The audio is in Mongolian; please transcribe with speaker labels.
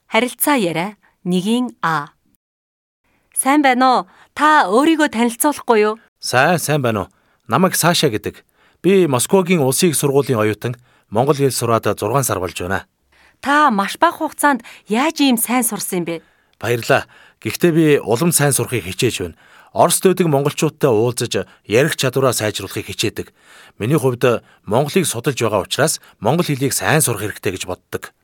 Speaker 1: Харилцаа яриа 1А. Сайн байна уу? Та өөрийгөө танилцуулахгүй юу?
Speaker 2: Сайн байна уу? Намайг Саша гэдэг. Би Москвагийн улсын их сургуулийн оюутан. Монгол хэл сураад 6 сар болж байна.
Speaker 1: Та маш бага хугацаанд яаж ийм сайн сурсан юм бэ?
Speaker 2: Баярлалаа. Гэхдээ би улам сайн сурахыг хичээж байна. Оросд байдаг монголчуудтай уулзаж ярих чадвараа сайжруулахыг хичээдэг. Миний хувьд Монголыг судалж байгаа учраас монгол хэлийг сайн сурах хэрэгтэй гэж боддог.